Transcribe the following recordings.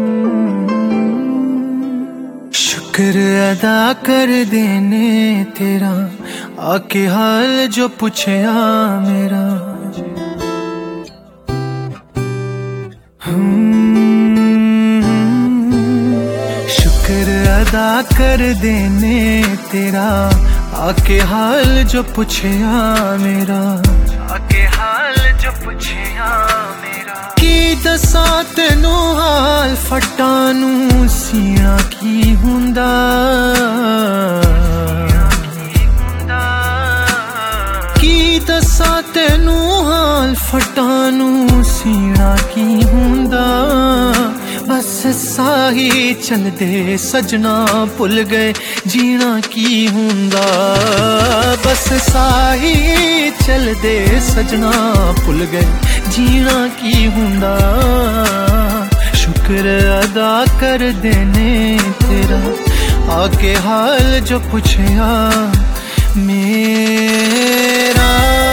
शुक्र अदा कर देने तेरा, आके हाल जो पूछया मेरा। शुक्र अदा कर देने तेरा, आके हाल जो पूछया मेरा। आके हाल जो पूछया मेरा। की दसा तेनू हाल फटानू सीना की हुंदा। की दसा तेनू हाल फटानू सीना की हुंदा। बस साही चलदे सजना भुल गए जीना की हुंदा। बस साही चलदे सजना भुल गए जीना की हुंदा। शुक्र अदा कर देने तेरा, आके हाल जो पूछया मेरा।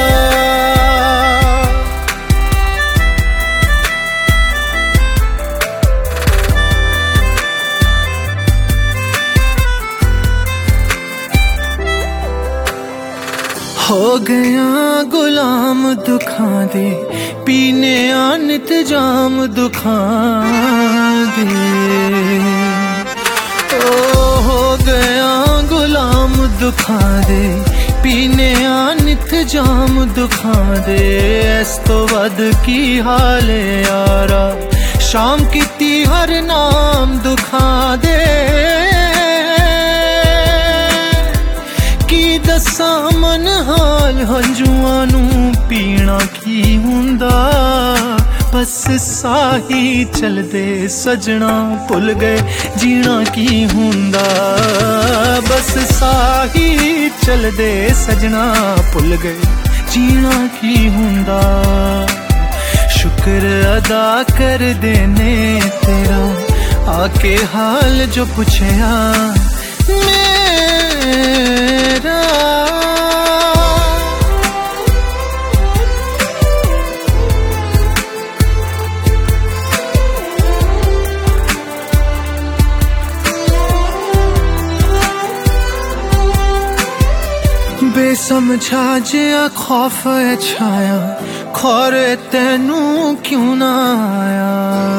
हो गया गुलाम दुखां दे, पीने नित जाम दुखां दे। ओ हो गया गुलाम दुखां दे, पीने नित जाम दुखां दे। इस तो वध की हाल यारा, शाम कीती हर नाम दुखां दे। की दसा मन हाल हंजुआं नू पीना की हुंदा। बस साही चलदे सजना भुल गए जीना की हुंदा। बस साही चलदे सजना भुल गए जीना की हुंदा। शुक्र अदा कर देने तेरा, आके हाल जो पूछया मेरा। बेसमझा जिया खौफ छाया, खौरे तेनू क्यों ना आया।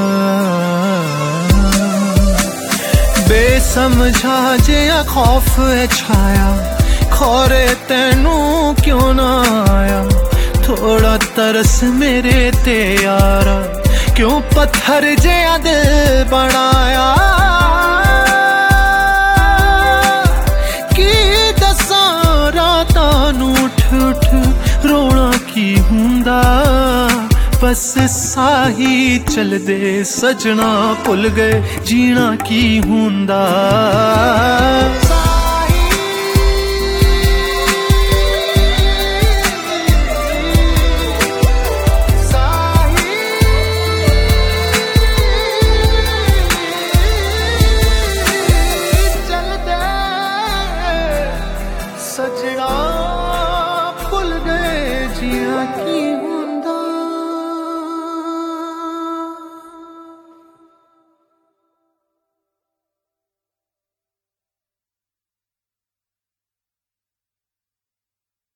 बेसमझा जिया खौफ छाया, खौरे तेनू क्यों ना आया। थोड़ा तरस मेरे ते यारा, क्यों पत्थर जिया दिल बनाया। की दसा रातां नू उठ उठ रोना की हुंदा। बस साही चलदे सजना भुल गए जीना की हुंदा।